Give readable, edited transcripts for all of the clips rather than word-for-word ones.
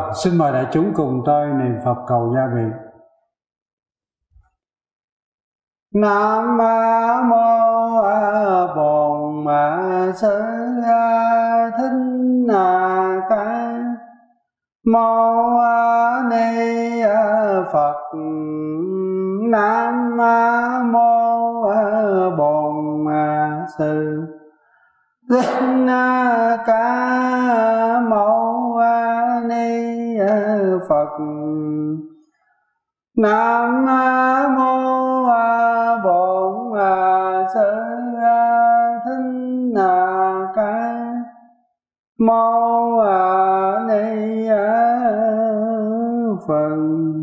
xin mời đại chúng cùng tôi niệm Phật cầu gia vị. Nam mô Bổn Sư Thích Ca Mâu Ni Phật. Nam mô Bổn Sư Thích Ca Mâu Ni Phật. Nam mô Bổn Sư Thích Ca Mâu Ni Phật.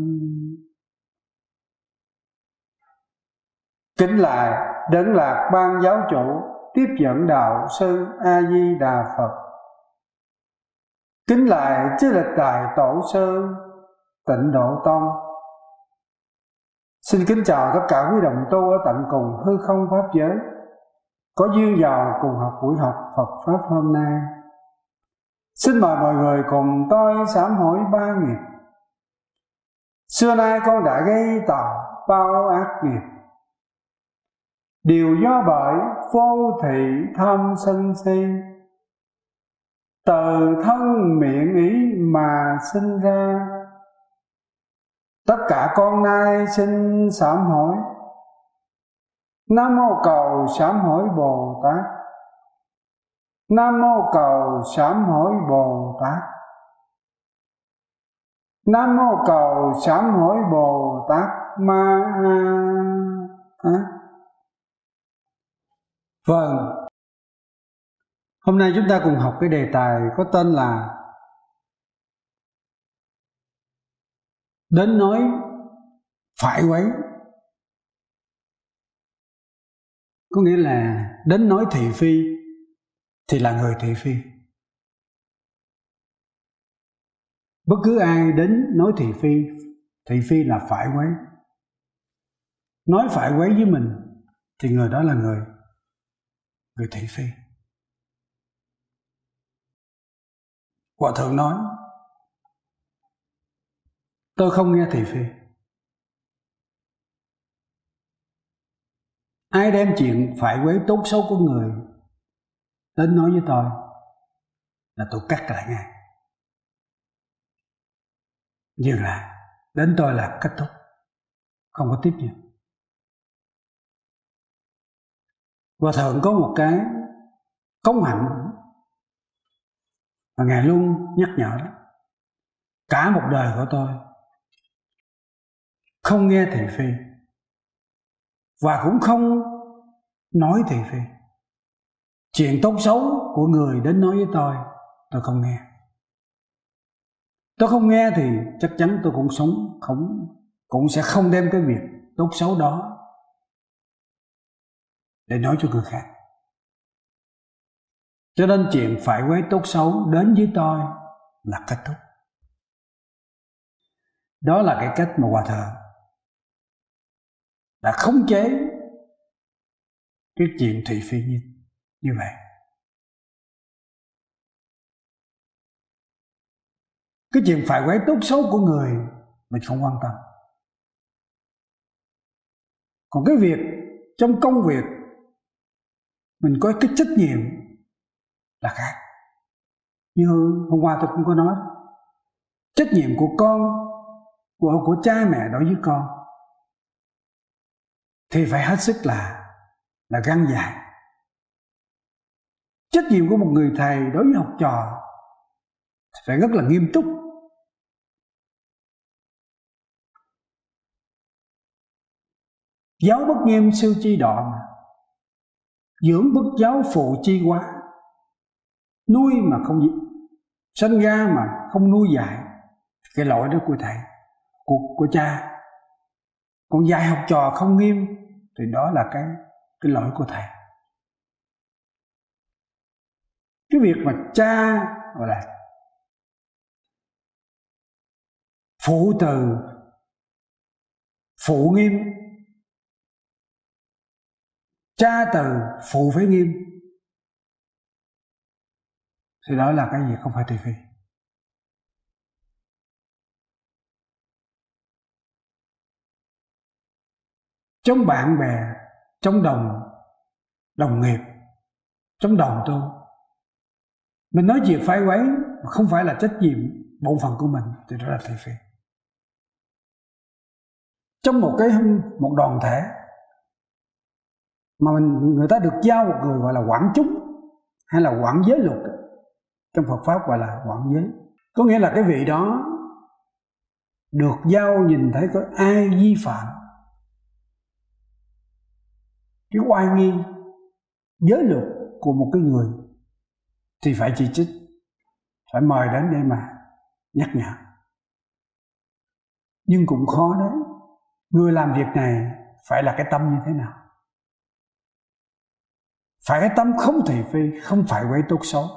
Kính lại Đấng Lạc Ban Giáo Chủ tiếp dẫn đạo sư A Di Đà Phật. Kính lại chư lịch đại tổ sư Tịnh Độ Tông. Xin kính chào tất cả quý đồng tu ở tận cùng hư không pháp giới có duyên vào cùng học buổi học Phật pháp hôm nay. Xin mời mọi người cùng tôi sám hối ba nghiệp. Xưa nay con đã gây tạo bao ác nghiệp, đều do bởi vô thị tham sân si, từ thân miệng ý mà sinh ra. Tất cả con nay xin sám hối. Nam mô cầu sám hối Bồ Tát. Nam mô cầu sám hối Bồ Tát. Nam mô cầu sám hối Bồ Tát Ma Tát. Vâng, hôm nay chúng ta cùng học cái đề tài có tên là đến nói phải quấy. Có nghĩa là đến nói thị phi thì là người thị phi. Bất cứ ai đến nói thị phi là phải quấy. Nói phải quấy với mình thì người đó là người thị phi. Hòa thượng nói tôi không nghe thị phi. Ai đem chuyện phải quấy tốt xấu của người đến nói với tôi là tôi cắt lại ngay. Dừng lại, đến tôi là kết thúc, không có tiếp nữa. Hòa thượng có một cái công hạnh mà Ngài luôn nhắc nhở đó. Cả một đời của tôi không nghe thị phi và cũng không nói thị phi. Chuyện tốt xấu của người đến nói với tôi không nghe. Tôi không nghe thì chắc chắn tôi cũng sống cũng sẽ không đem cái việc tốt xấu đó để nói cho người khác. Cho nên chuyện phải quấy tốt xấu đến với tôi là kết thúc. Đó là cái cách mà Hòa thượng đã khống chế cái chuyện thị phi như vậy. Cái chuyện phải quấy tốt xấu của người mình không quan tâm. Còn cái việc trong công việc mình có cái trách nhiệm là khác. Như hôm qua tôi cũng có nói, trách nhiệm của con, của cha mẹ đối với con thì phải hết sức là gan dạ. Trách nhiệm của một người thầy đối với học trò phải rất là nghiêm túc. Giáo bất nghiêm sư chi đọ mà, dưỡng bất giáo phụ chi quá. Nuôi mà không sanh ra mà không nuôi dạy, cái lỗi đó của thầy, của cha. Còn dạy học trò không nghiêm thì đó là cái lỗi của thầy. Cái việc mà cha gọi là phụ từ, phụ nghiêm, cha từ, phụ phải nghiêm, thì đó là cái gì không phải thị phi. trong bạn bè, trong đồng nghiệp, trong đồng tu. Mình nói chuyện phái quấy không phải là trách nhiệm bổn phận của mình thì đó là thị phi. Trong một đoàn thể mà người ta được giao một người gọi là quản chúng hay là quản giới luật, trong Phật pháp gọi là quản giới, có nghĩa là cái vị đó được giao nhìn thấy có ai vi phạm cái oai nghi giới luật của một cái người thì phải chỉ trích, phải mời đến để mà nhắc nhở. Nhưng cũng khó đấy, người làm việc này phải là cái tâm như thế nào? Phải cái tâm không thị phi, không phải quấy tốt xấu,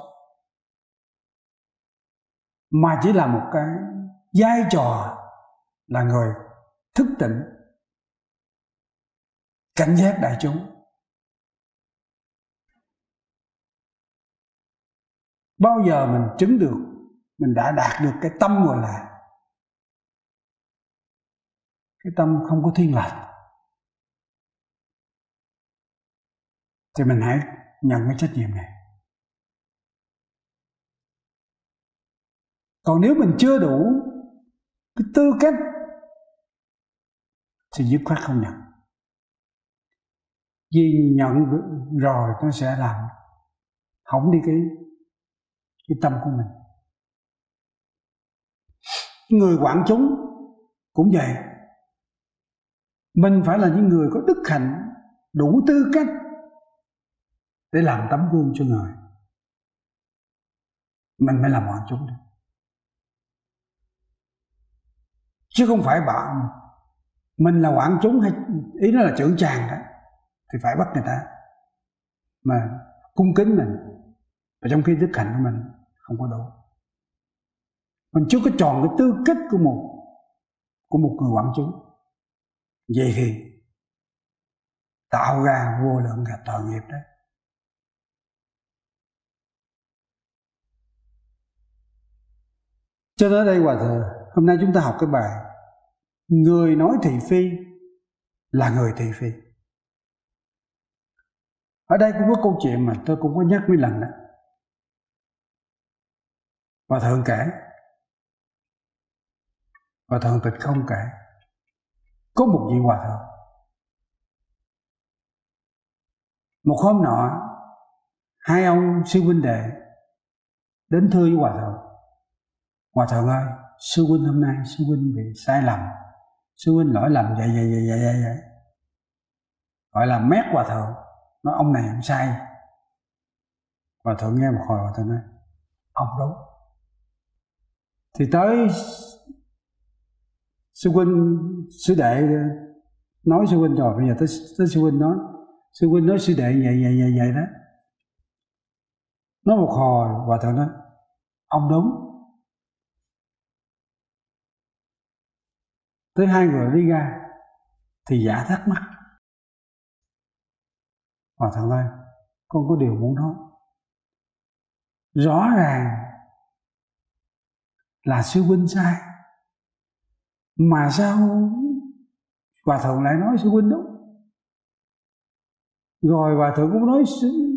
mà chỉ là một cái vai trò là người thức tỉnh, cảnh giác đại chúng. Bao giờ mình chứng được, mình đã đạt được cái tâm gọi là cái tâm không có thiên lệch, thì mình hãy nhận cái trách nhiệm này. Còn nếu mình chưa đủ cái tư cách thì dứt khoát không nhận. Vì nhận rồi nó sẽ làm hỏng đi cái tâm của mình. Người quản chúng cũng vậy. Mình phải là những người có đức hạnh, đủ tư cách để làm tấm gương cho người. Mình mới làm quản chúng được. Chứ không phải bạn mình là quản chúng, hay ý nó là trưởng tràng đó, thì phải bắt người ta mà cung kính mình, và trong khi đức hạnh của mình không có đủ. Mình chưa có tròn cái tư cách của một người quản chúng. Vậy thì tạo ra vô lượng cả tội nghiệp đấy. Cho tới đây Hòa Thượng, hôm nay chúng ta học cái bài người nói thị phi là người thị phi. Ở đây cũng có câu chuyện mà tôi cũng có nhắc mấy lần đó. Hòa Thượng kể, Hòa Thượng Tịch Không kể, có một vị Hòa Thượng, một hôm nọ hai ông sư huynh đệ đến thưa với Hòa Thượng: Hòa Thượng ơi, sư huynh hôm nay sư huynh bị sai lầm, sư huynh lỗi lầm vậy. Gọi là mét Hòa Thượng, nói ông này ông sai. Hòa Thượng nghe một hồi, Hòa Thượng nói ông đúng. Thì tới sư huynh, sư đệ nói sư huynh rồi, bây giờ tới sư huynh nói, sư huynh nói sư đệ vậy đó. Nói một hồi, Hòa Thượng nói ông đúng. Tới hai người đi ra thì giả thắc mắc: Hòa Thượng ơi, con có điều muốn nói. Rõ ràng là sư huynh sai, mà sao Hòa Thượng lại nói sư huynh đúng? Rồi Hòa Thượng cũng nói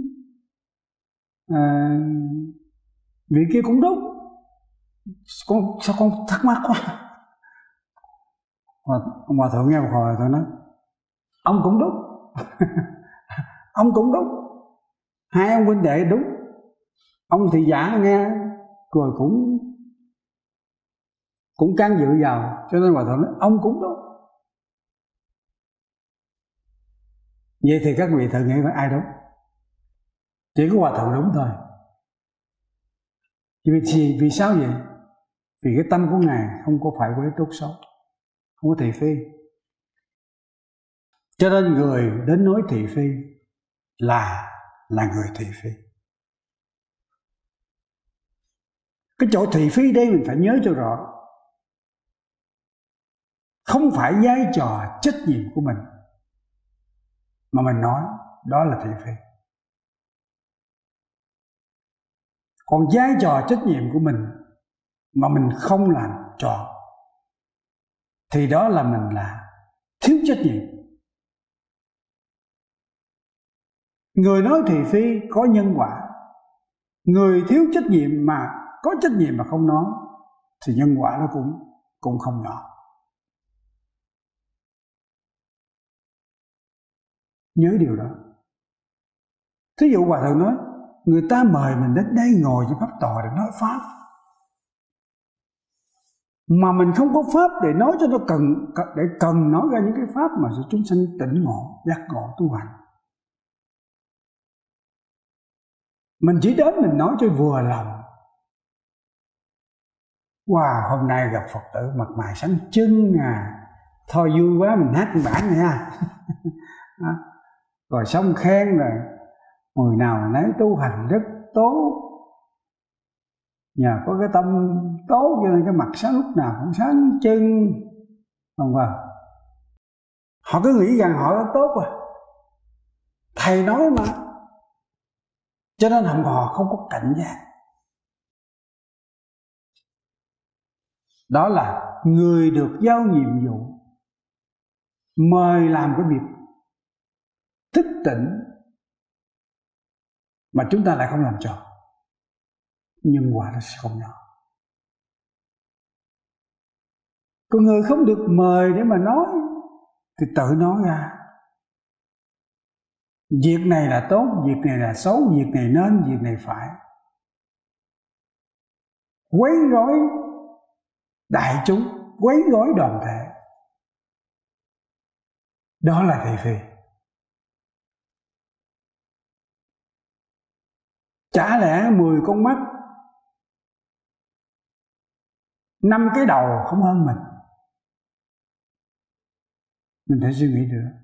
vị kia cũng đúng. Sao con thắc mắc quá? Hòa Thượng nghe một hồi, Hòa Thượng nói ông cũng đúng. Ông cũng đúng, hai ông huynh đệ đúng. Ông thì giả nghe rồi cũng can dự vào, cho nên Hòa Thượng nói ông cũng đúng. Vậy thì các vị thử nghĩ phải ai đúng? Chỉ có Hòa Thượng đúng thôi. Vì sao vậy? Vì cái tâm của Ngài không có phải với tốt xấu, không có thị phi. Cho nên người đến nói thị phi là người thị phi. Cái chỗ thị phi đây mình phải nhớ cho rõ. Không phải vai trò trách nhiệm của mình mà mình nói đó là thị phi. Còn vai trò trách nhiệm của mình mà mình không làm tròn thì đó là mình là thiếu trách nhiệm. Người nói thị phi có nhân quả, người thiếu trách nhiệm mà có trách nhiệm mà không nói thì nhân quả nó cũng không nhỏ. Nhớ điều đó. Thí dụ Hòa Thượng nói người ta mời mình đến đây ngồi trên pháp tòa để nói pháp, mà mình không có pháp để nói cho nó cần nói ra những cái pháp mà cho chúng sanh tỉnh ngộ, giác ngộ, tu hành. Mình chỉ đến mình nói cho vừa lòng. Wow, hôm nay gặp Phật tử mặt mày sáng trưng thôi vui quá, mình hát một bản này ha. Rồi xong khen rồi người nào nấy tu hành rất tốt, nhờ có cái tâm tốt cho nên cái mặt sáng lúc nào cũng sáng trưng, không phải? Họ cứ nghĩ rằng họ đã tốt rồi, thầy nói mà, cho nên họ không có cảnh giác. Đó là người được giao nhiệm vụ mời làm cái việc thức tỉnh mà chúng ta lại không làm cho, nhân quả nó sẽ không nhỏ. Còn người không được mời để mà nói thì tự nói ra. Việc này là tốt, việc này là xấu, việc này nên, việc này phải. Quấy rối đại chúng, quấy rối đoàn thể. Đó là thị phi. Chả lẽ 10 con mắt, 5 cái đầu không hơn mình? Mình phải suy nghĩ được.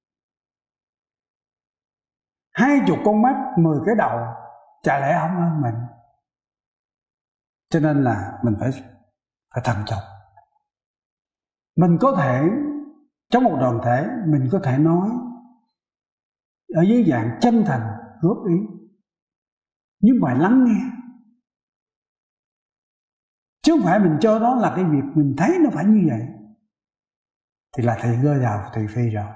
20 con mắt, 10 cái đầu, chả lẽ không hơn mình? Cho nên là mình phải thận trọng. Mình có thể trong một đoàn thể mình có thể nói ở dưới dạng chân thành góp ý, nhưng phải lắng nghe, chứ không phải mình cho đó là cái việc mình thấy nó phải như vậy thì là thị rơi vào thị phi rồi.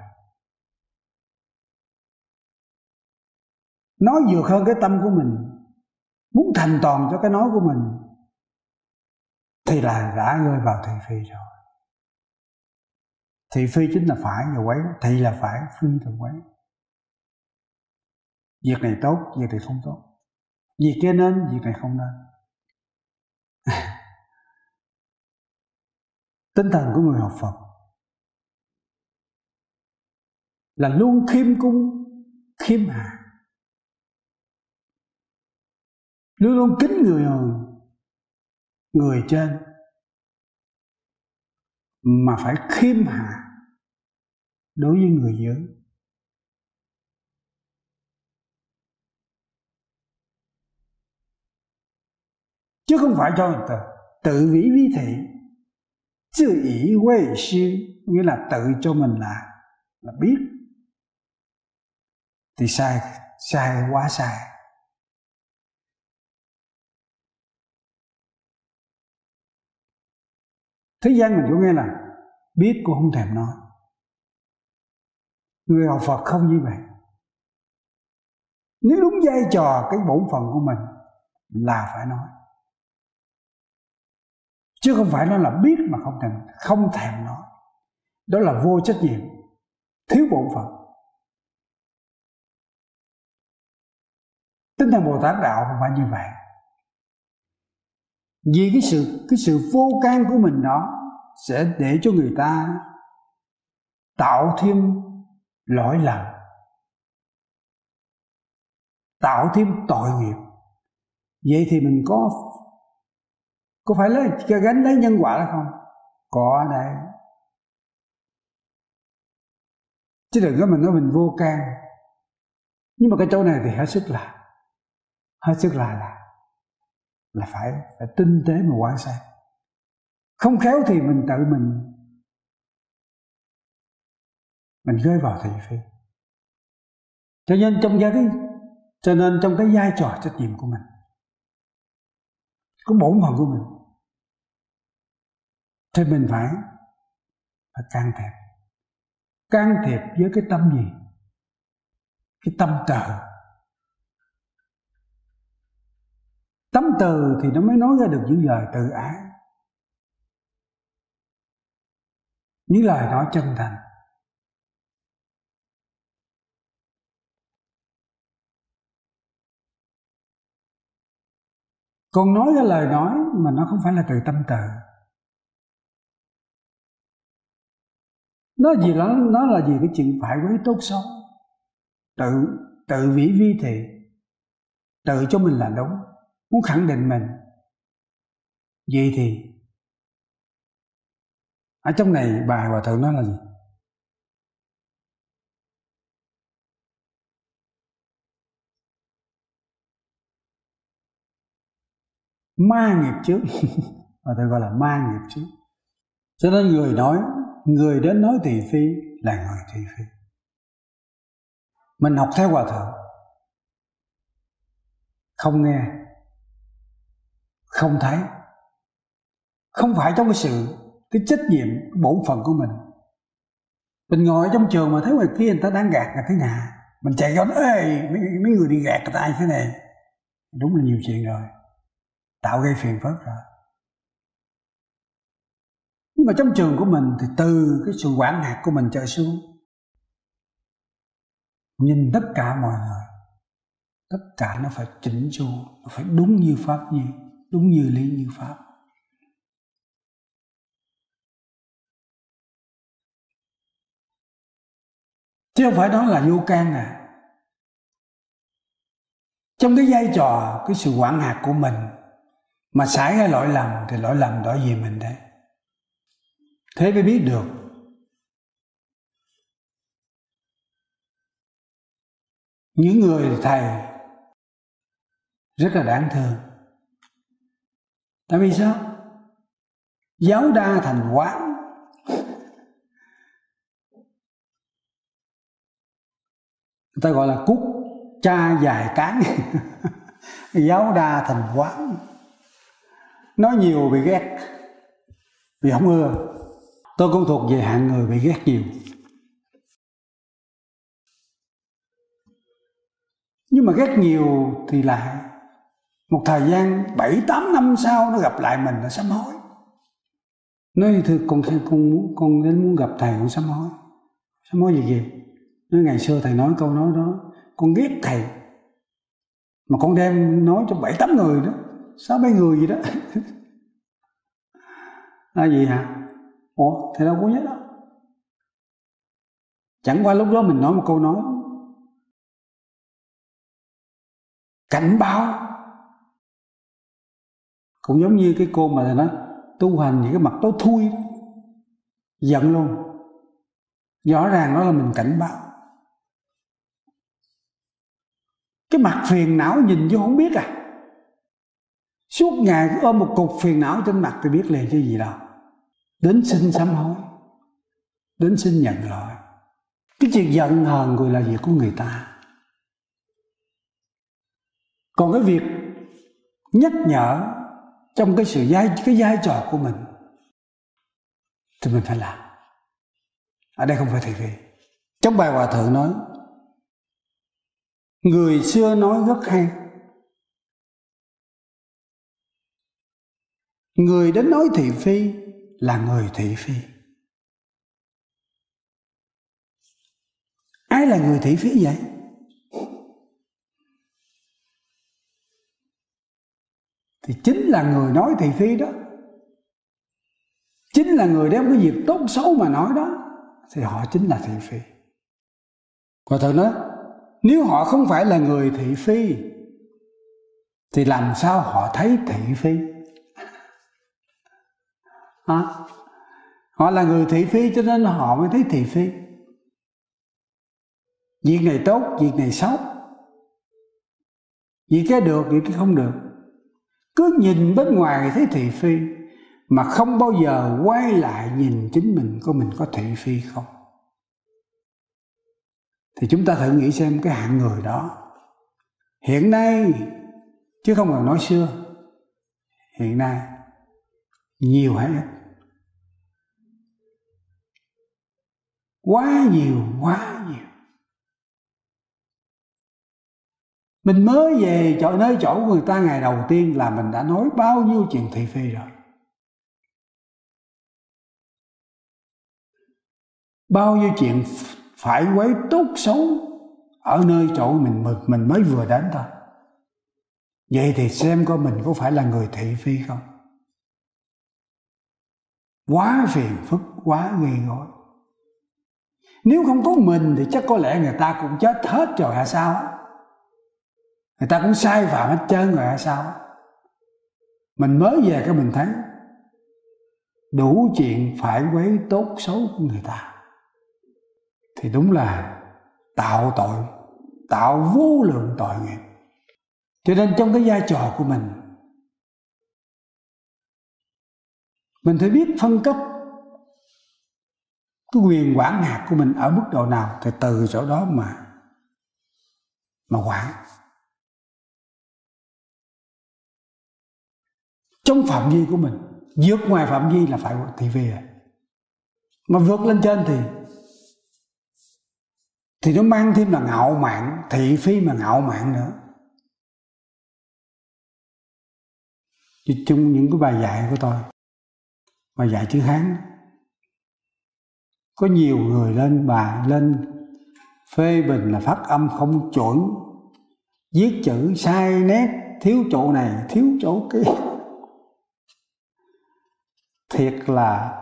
Nói vượt hơn cái tâm của mình, muốn thành toàn cho cái nói của mình thì là đã rơi vào thị phi rồi. Thị phi chính là phải và quấy, thị là phải, phi là quấy. Việc này tốt, việc này không tốt, việc kia nên, việc này không nên. Tinh thần của người học Phật là luôn khiêm cung, khiêm hạ, luôn luôn kính người trên, mà phải khiêm hạ đối với người dưới. Chứ không phải cho người ta tự vĩ vi thị, tự ý huệ sư, nghĩa là tự cho mình là biết thì sai quá sai. Thế gian mình cũng nghe là biết cũng không thèm nói. Người học Phật không như vậy. Nếu đúng vai trò cái bổn phận của mình là phải nói, chứ không phải nó là biết mà không thèm nói. Đó là vô trách nhiệm, thiếu bổn phận. Tinh thần Bồ Tát đạo không phải như vậy. Vì cái sự vô can của mình đó sẽ để cho người ta tạo thêm lỗi lầm, tạo thêm tội nghiệp. Vậy thì mình có phải gánh lấy nhân quả là không? Có ở đây. Chứ đừng có mình nói mình vô can. Nhưng mà cái chỗ này thì hết sức là phải tinh tế mà quan sát. Không khéo thì mình tự mình rơi vào thị phi. Cho nên trong cái vai trò trách nhiệm của mình, có bổn phận của mình, thì mình phải can thiệp với cái tâm gì? cái tâm từ. Tâm từ thì nó mới nói ra được những lời từ ái, những lời nói chân thành. Còn nói cái lời nói mà nó không phải là từ tâm từ, nó là gì cái chuyện phải với tốt xấu, tự vĩ vi thị, tự cho mình là đúng, muốn khẳng định mình. Vậy thì ở trong này bài Hòa Thượng nói là gì? Ma nghiệp trước. Hòa Thượng gọi là ma nghiệp trước. Cho nên người đến nói thị phi là người thị phi. Mình học theo Hòa Thượng, không nghe, không thấy, không phải trong cái trách nhiệm, cái bổn phận của mình. Mình ngồi ở trong trường mà thấy ngoài kia người ta đang gạt người thế nào, mình chạy ra nói: ê, mấy người đi gạt người ta thế này. Đúng là nhiều chuyện rồi, tạo gây phiền phức rồi. Nhưng mà trong trường của mình thì từ cái sự quản hạt của mình trở xuống, nhìn tất cả mọi người, tất cả nó phải chỉnh chu, nó phải đúng như pháp nhi, đúng như lý như pháp. Chứ không phải đó là vô can à. Trong cái vai trò, cái sự quản hạt của mình mà xảy ra lỗi lầm thì lỗi lầm đó về mình đấy. Thế mới biết được những người thầy rất là đáng thương. Tại vì sao? Giáo đa thành quán. Người ta gọi là cút cha dài cán. Giáo đa thành quán. Nói nhiều bị ghét, vì không ưa. Tôi cũng thuộc về hạng người bị ghét nhiều. Nhưng mà ghét nhiều thì lại một thời gian 7-8 năm sau nó gặp lại mình, nó sám hối. Nói thưa con đến muốn gặp thầy, con sám hối. Sám hối gì? Nói ngày xưa thầy nói câu nói đó, con ghét thầy, mà con đem nói cho 7-8 người đó, 6-7 người gì đó. Là gì hả? Ủa, thầy đâu có nhớ đâu. Chẳng qua lúc đó mình nói một câu nói cảnh báo. Cũng giống như cái cô mà thầy nói tu hành những cái mặt tối thui đó, giận luôn. Rõ ràng đó là mình cảnh báo. Cái mặt phiền não nhìn vô không biết à. Suốt ngày cứ ôm một cục phiền não trên mặt thì biết liền chứ gì đâu. Đến xin sám hối, đến xin nhận lỗi. Cái chuyện giận hờn người là việc của người ta. Còn cái việc nhắc nhở trong cái vai trò của mình thì mình phải làm. Ở đây không phải thị phi. Trong bài Hòa Thượng nói, người xưa nói rất hay, người đến nói thị phi là người thị phi. Ai là người thị phi vậy? Thì chính là người nói thị phi đó, chính là người đem cái việc tốt xấu mà nói đó, thì họ chính là thị phi. Hòa Thượng nói, nếu họ không phải là người thị phi thì làm sao họ thấy thị phi? Họ là người thị phi cho nên họ mới thấy thị phi. Việc này tốt, việc này xấu, việc cái được, việc cái không được. Cứ nhìn bên ngoài thấy thị phi mà không bao giờ quay lại nhìn chính mình có thị phi không. Thì chúng ta thử nghĩ xem cái hạng người đó hiện nay, chứ không cần nói xưa, hiện nay nhiều hay ít? Quá nhiều. Mình mới về nơi chỗ của người ta ngày đầu tiên là mình đã nói bao nhiêu chuyện thị phi rồi. Bao nhiêu chuyện phải quấy tốt xấu ở nơi chỗ mình mới vừa đến thôi. Vậy thì xem coi mình có phải là người thị phi không? Quá phiền phức, quá gây gối. Nếu không có mình thì chắc có lẽ người ta cũng chết hết rồi hay sao á. Người ta cũng sai phạm hết trơn rồi hay sao á. Mình mới về cái mình thấy đủ chuyện phải quấy tốt xấu của người ta, thì đúng là tạo tội, tạo vô lượng tội nghiệp. Cho nên trong cái vai trò của mình phải biết phân cấp cái quyền quản hạt của mình ở mức độ nào, thì từ chỗ đó mà quản. Trong phạm vi của mình, vượt ngoài phạm vi là phải thị phi rồi. Mà vượt lên trên thì nó mang thêm là ngạo mạn, thị phi mà ngạo mạn nữa. Trong những cái bài dạy của tôi, bài dạy chữ Hán, có nhiều người lên phê bình là phát âm không chuẩn, viết chữ sai nét, thiếu chỗ này, thiếu chỗ kia. Thiệt là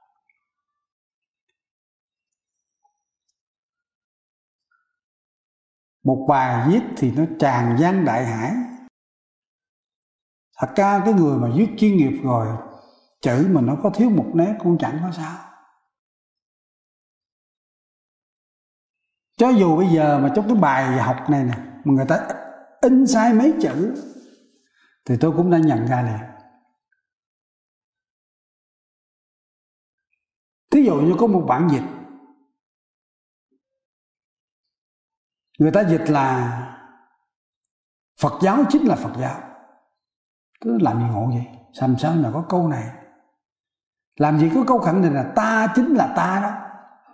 một bài viết thì nó tràn gian đại hải. Thật ra cái người mà viết chuyên nghiệp rồi, chữ mà nó có thiếu một nét cũng chẳng có sao. Cho dù bây giờ mà trong cái bài học này nè, mà người ta in sai mấy chữ thì tôi cũng đã nhận ra liền. Thí dụ như có một bản dịch, người ta dịch là Phật giáo chính là Phật giáo. Tôi làm gì ngộ vậy? Sao là có câu này? Làm gì có câu khẳng định là ta chính là ta đó?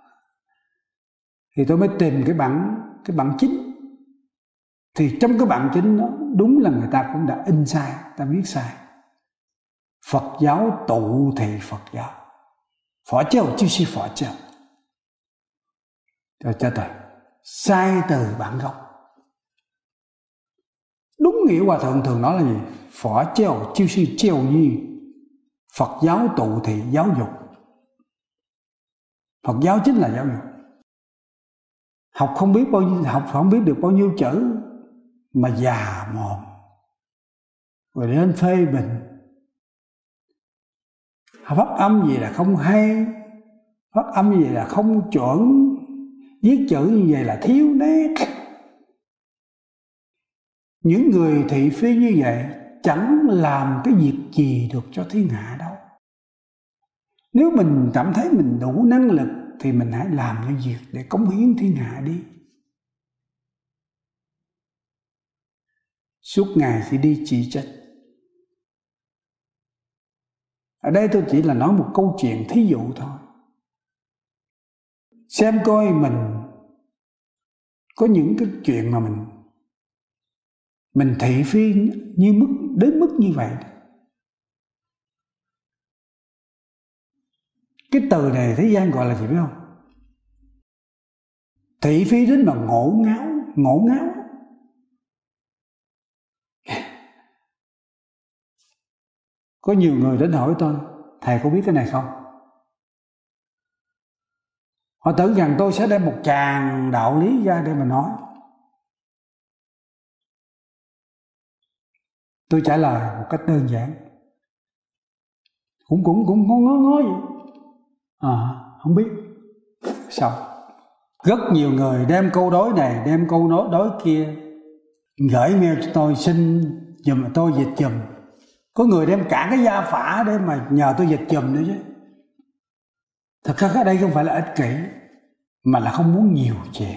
Thì tôi mới tìm cái bản chính. Thì trong cái bản chính đó, đúng là người ta cũng đã in sai, ta viết sai. Phật giáo tụ thì Phật giáo, Phật giáo chính là Phật giáo. Cho tôi sai từ bản gốc. Đúng nghĩa Hòa Thượng thường nói là gì? Phật giáo chính là giáo dục, Phật giáo tụ thì giáo dục. Phật giáo chính là giáo dục. Học không biết được bao nhiêu chữ mà già mồm, rồi đến phê bình. Phát âm gì là không hay, phát âm gì là không chuẩn, viết chữ như vậy là thiếu nét. Những người thị phi như vậy chẳng làm cái việc gì được cho thiên hạ đâu. Nếu mình cảm thấy mình đủ năng lực thì mình hãy làm những việc để cống hiến thiên hạ đi. Suốt ngày chỉ đi chỉ trích. Ở đây tôi chỉ là nói một câu chuyện thí dụ thôi. Xem coi mình có những cái chuyện mà mình thị phi đến mức như vậy. Cái từ này thế gian gọi là gì biết không? Thị phi đến mà ngổ ngáo. Có nhiều người đến hỏi tôi, thầy có biết cái này không? Họ tưởng rằng tôi sẽ đem một tràng đạo lý ra để mà nói. Tôi trả lời một cách đơn giản, cũng ngó vậy. Không biết. Xong. Rất nhiều người đem câu đối này, đem câu đối kia, gửi mail cho tôi xin giùm tôi dịch giùm. Có người đem cả cái gia phả để mà nhờ tôi dịch giùm nữa chứ. Thật ra cái đây không phải là ích kỷ, mà là không muốn nhiều chuyện.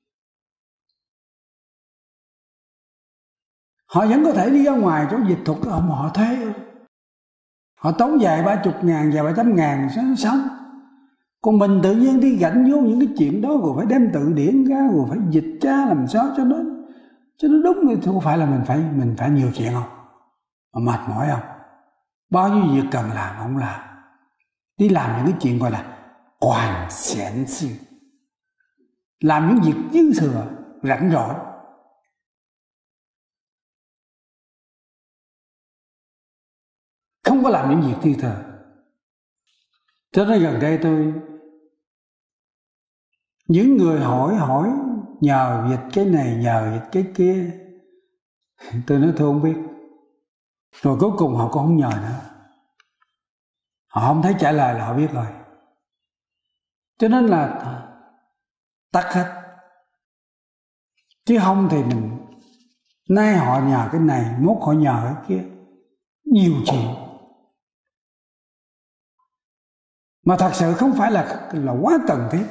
Họ vẫn có thể đi ra ngoài chỗ dịch thuật mà họ thuê. Họ tốn vài 30.000, vài 700.000 sáng sống. Còn mình tự nhiên đi gạnh vô những cái chuyện đó, rồi phải đem từ điển ra, rồi phải dịch ra làm sao cho nó Chứ nó đúng thì không phải là mình phải nhiều chuyện không, mà mệt mỏi không, bao nhiêu việc cần làm không làm, đi làm những cái chuyện gọi là quản xiển sự, làm những việc dư thừa rảnh rỗi. Không có làm những việc dư thừa. Cho nên gần đây những người hỏi nhờ việc cái này, nhờ việc cái kia, tôi nói tôi không biết. Rồi cuối cùng họ cũng không nhờ nữa, họ không thấy trả lời là họ biết rồi. Cho nên là tắt hết. Chứ không thì mình nay họ nhờ cái này, mốt họ nhờ cái kia, nhiều chuyện mà thật sự không phải là quá cần thiết.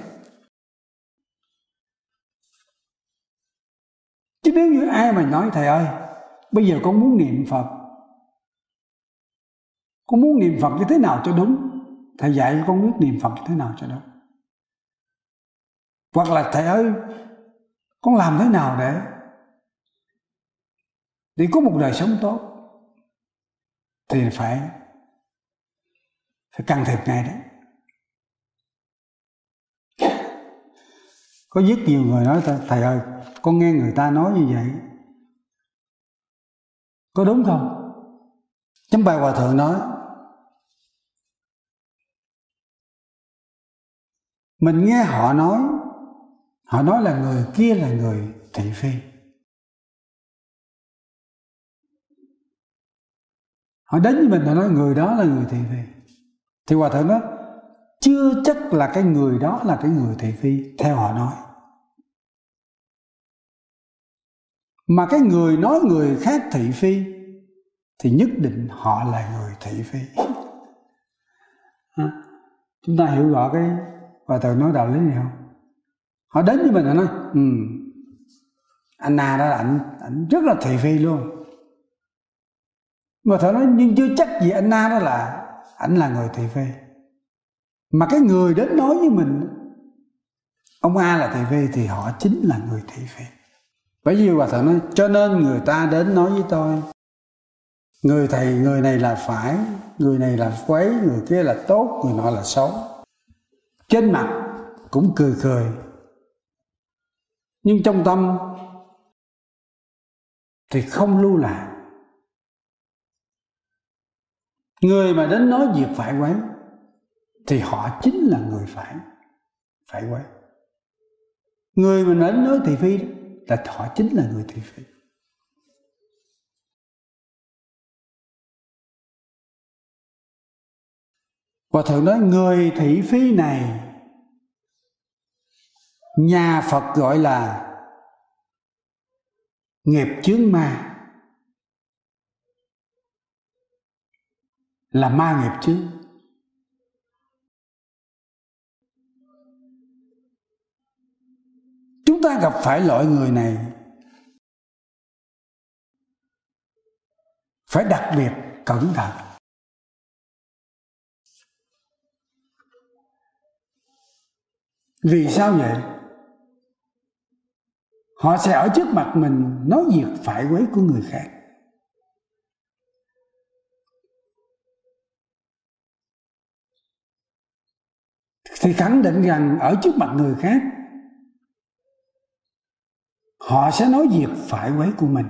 Chứ nếu như ai mà nói thầy ơi, bây giờ con muốn niệm Phật, con muốn niệm Phật như thế nào cho đúng, thầy dạy con biết niệm Phật như thế nào cho đúng. Hoặc là thầy ơi, con làm thế nào để có một đời sống tốt, thì phải can thiệp ngay đấy. Có rất nhiều người nói thầy ơi, con nghe người ta nói như vậy, có đúng không? Trong bài Hòa Thượng nói, mình nghe họ nói là người kia là người thị phi. Họ đến với mình, họ nói người đó là người thị phi. Thì Hòa Thượng nói, chưa chắc là cái người đó là cái người thị phi theo họ nói, mà cái người nói người khác thị phi thì nhất định họ là người thị phi. Chúng ta hiểu rõ cái Hòa Thượng nói đạo lý này không? Họ đến với mình, họ nói anh Na đó, ảnh rất là thị phi luôn. Hòa Thượng nói, nhưng chưa chắc gì anh Na đó là ảnh là người thị phi, mà cái người đến nói với mình ông A là thị phi thì họ chính là người thị phi. Bởi vì Hòa Thượng nói, cho nên người ta đến nói với tôi, người thầy, người này là phải, người này là quấy, người kia là tốt, người nọ là xấu. Trên mặt cũng cười, nhưng trong tâm thì không lưu lại. Người mà đến nói việc phải quấy thì họ chính là người phải quấy. Người mà đến nói thị phi là họ chính là người thị phi. Hòa Thượng nói, người thị phi này nhà Phật gọi là nghiệp chướng ma, là ma nghiệp chướng. Chúng ta gặp phải loại người này phải đặc biệt cẩn thận. Vì sao vậy? Họ sẽ ở trước mặt mình nói việc phải quấy của người khác. Thì khẳng định rằng ở trước mặt người khác họ sẽ nói việc phải quấy của mình.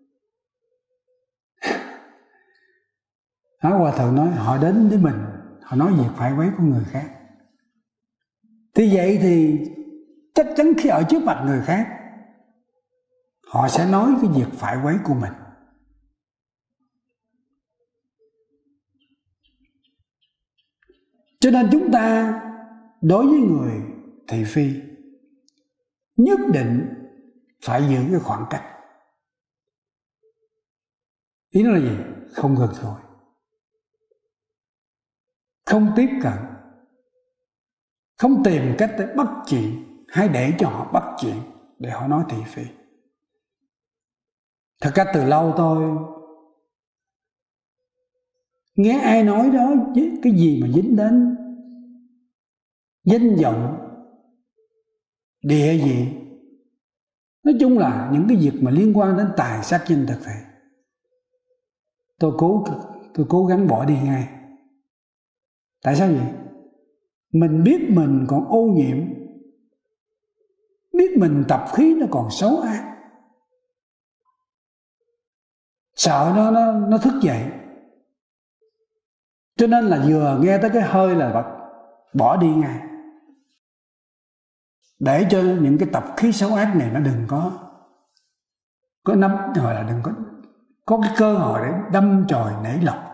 Hòa Thượng nói, họ đến với mình, họ nói việc phải quấy của người khác. Thì vậy thì chắc chắn khi ở trước mặt người khác họ sẽ nói cái việc phải quấy của mình. Cho nên chúng ta đối với người thị phi nhất định phải giữ cái khoảng cách. Ý nó là gì? Không gần gũi, không tiếp cận, không tìm cách để bắt chuyện, hay để cho họ bắt chuyện để họ nói thị phi. Thật ra từ lâu tôi nghe ai nói đó, cái gì mà dính đến danh vọng, địa vị, Nói chung là những cái việc mà liên quan đến tài sắc danh thực thì tôi cố gắng bỏ đi ngay. Tại sao vậy? Mình biết mình còn ô nhiễm, biết mình tập khí nó còn xấu ác, sợ nó thức dậy, cho nên là vừa nghe tới cái hơi là bỏ đi ngay, để cho những cái tập khí xấu ác này nó đừng có nắm, gọi là đừng có cái cơ hội để đâm chồi nảy lộc.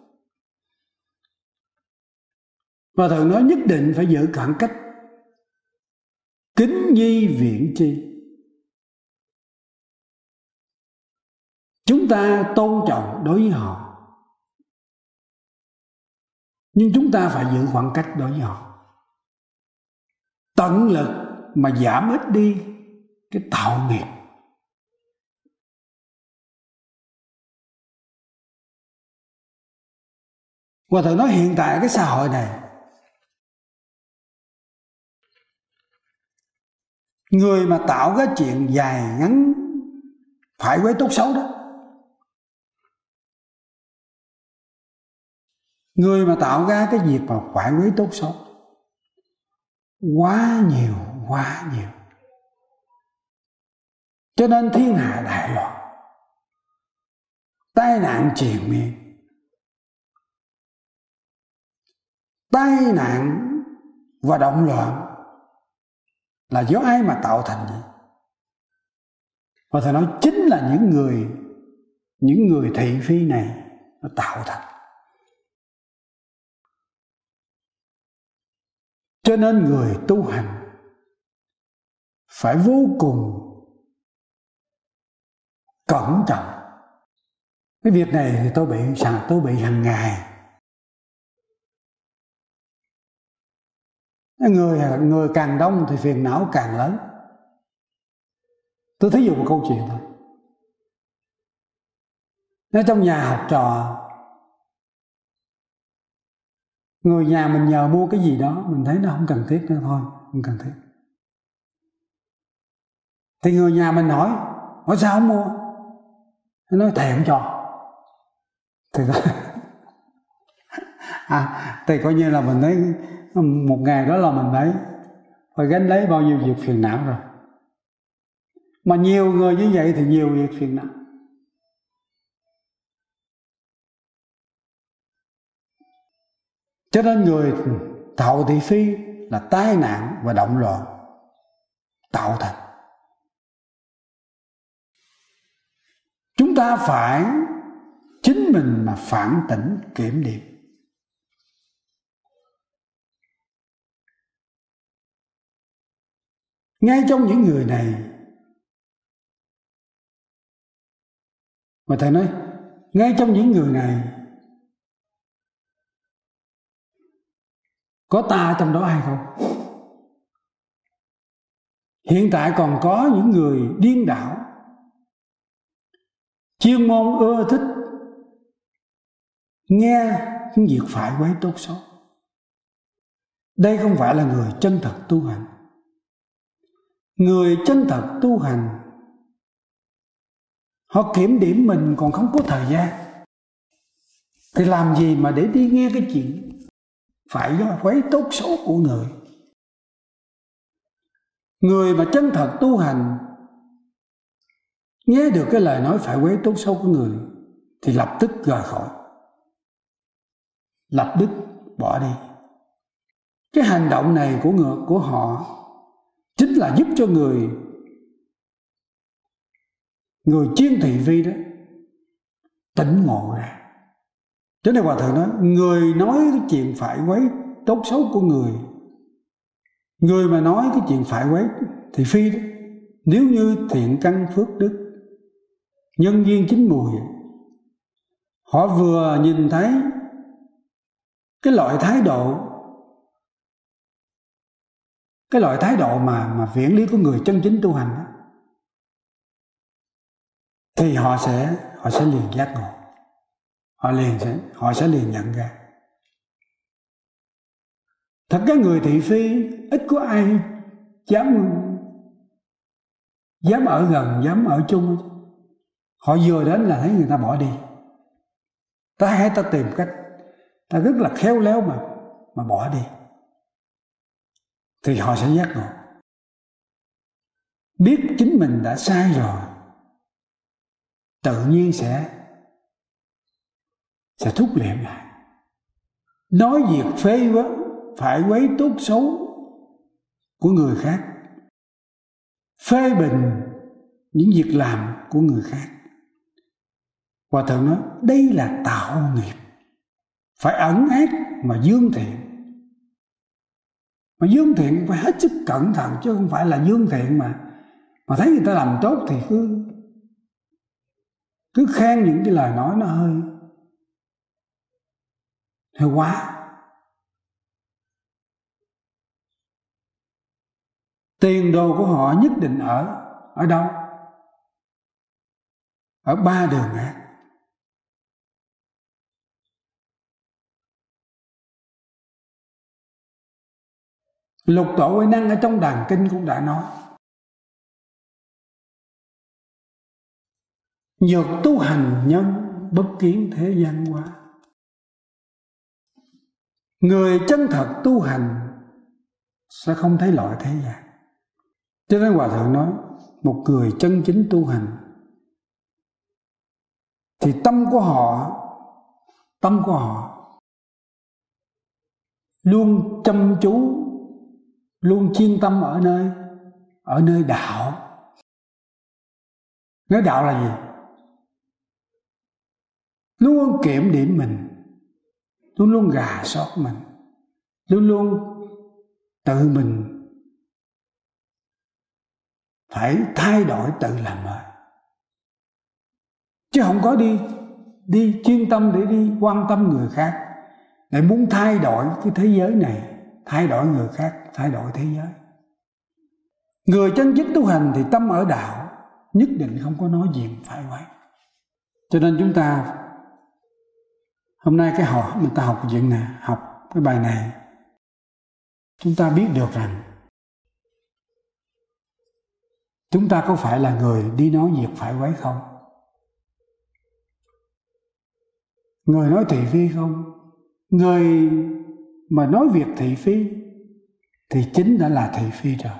Và thường nói nhất định phải giữ khoảng cách, kính nhi viễn chi. Chúng ta tôn trọng đối với họ, nhưng chúng ta phải giữ khoảng cách đối với họ, tận lực mà giảm ít đi cái tạo nghiệp. Và thầy nói hiện tại cái xã hội này, người mà tạo cái chuyện dài ngắn phải quấy tốt xấu đó, người mà tạo ra cái việc mà phải quấy tốt xấu quá nhiều. Cho nên thiên hạ đại loạn, tai nạn triền miên. Tai nạn và động loạn là do ai mà tạo thành vậy? Và thầy nói chính là những người thị phi này nó tạo thành. Cho nên người tu hành phải vô cùng cẩn trọng. Cái việc này thì tôi bị hàng ngày. Người càng đông thì phiền não càng lớn. Tôi thí dụ một câu chuyện thôi. Nếu trong nhà học trò, người nhà mình nhờ mua cái gì đó, mình thấy nó không cần thiết nữa thôi, không cần thiết. Thì người nhà mình hỏi sao không mua? Nó nói thầy không cho. Thì coi như là mình thấy một ngày đó là mình phải gánh lấy bao nhiêu việc phiền não rồi. Mà nhiều người như vậy thì nhiều việc phiền não. Cho nên người tạo thị phi là tai nạn và động loạn tạo thành. Chúng ta phải chính mình mà phản tỉnh kiểm điểm. Ngay trong những người này, mà thầy nói ngay trong những người này có ta trong đó hay không? Hiện tại còn có những người điên đảo, chuyên môn ưa thích nghe những việc phải quấy tốt xấu. Đây không phải là người chân thật tu hành. Người chân thật tu hành, họ kiểm điểm mình còn không có thời gian, thì làm gì mà để đi nghe cái chuyện phải quấy tốt xấu của người. Người mà chân thật tu hành, nghe được cái lời nói phải quấy tốt xấu của người thì lập tức rời khỏi, lập tức bỏ đi. Cái hành động này của họ chính là giúp cho người chuyên thị phi đó tỉnh ngộ ra. Cho nên Hòa Thượng nói, người nói cái chuyện phải quấy tốt xấu của người mà nói cái chuyện phải quấy thị phi đó, nếu như thiện căn phước đức, nhân duyên chín mùi, họ vừa nhìn thấy cái loại thái độ mà viễn lý của người chân chính tu hành đó, thì họ sẽ liền giác ngộ, họ sẽ liền nhận ra. Thật cái người thị phi ít có ai dám dám ở gần, dám ở chung. Họ vừa đến là thấy người ta bỏ đi. Ta tìm cách, ta rất là khéo léo mà bỏ đi, thì họ sẽ giác ngộ, biết chính mình đã sai rồi, tự nhiên sẽ thúc liệm lại. Nói việc phê phải quấy tốt xấu của người khác, phê bình những việc làm của người khác. Hòa thượng nói đây là tạo nghiệp, phải ẩn ác mà dương thiện. Mà dương thiện phải hết sức cẩn thận, chứ không phải là dương thiện mà thấy người ta làm tốt thì cứ khen những cái lời nói nó hơi quá. Tiền đồ của họ nhất định ở đâu? Ở ba đường ác. Lục Tổ Huệ Năng ở trong Đàn Kinh cũng đã nói: nhược tu hành nhân, bất kiến thế gian hóa. Người chân thật tu hành sẽ không thấy loại thế gian. Cho nên Hòa Thượng nói, một người chân chính tu hành thì tâm của họ luôn chăm chú, luôn chuyên tâm ở nơi đạo. Nơi đạo là gì? Luôn kiểm điểm mình, luôn rà soát mình, luôn tự mình phải thay đổi, tự làm mới, chứ không có đi chuyên tâm để đi quan tâm người khác, để muốn thay đổi cái thế giới này, thay đổi người khác, thay đổi thế giới. Người chân chính tu hành thì tâm ở đạo, nhất định không có nói chuyện phải quấy. Cho nên chúng ta hôm nay người ta học chuyện này, học cái bài này, chúng ta biết được rằng chúng ta có phải là người đi nói việc phải quấy không? Người nói thị phi không? Người mà nói việc thị phi thì chính đã là thị phi rồi.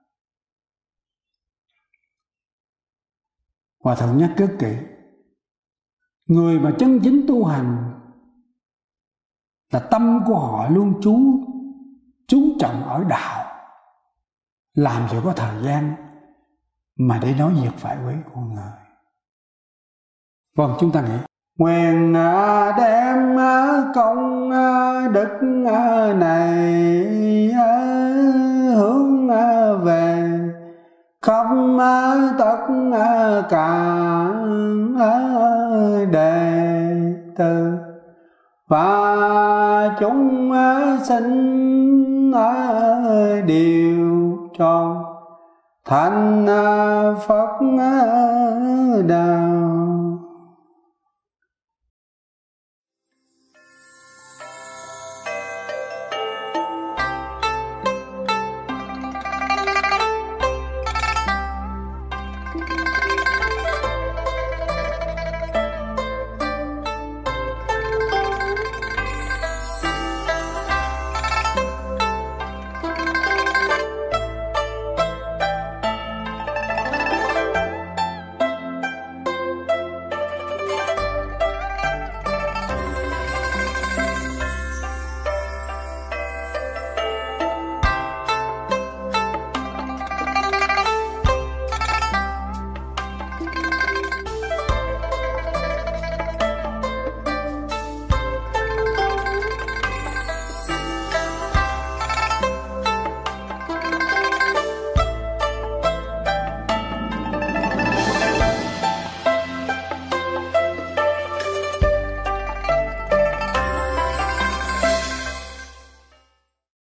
Hòa Thượng nhắc rất kỹ, người mà chân chính tu hành là tâm của họ luôn chú trọng ở đạo, làm gì có thời gian mà để nói việc phải quấy của người. Vâng, chúng ta nghĩ nguyện đem công đức này hướng về khắp tất cả đệ tử và chúng sinh đều tròn thành Phật đạo.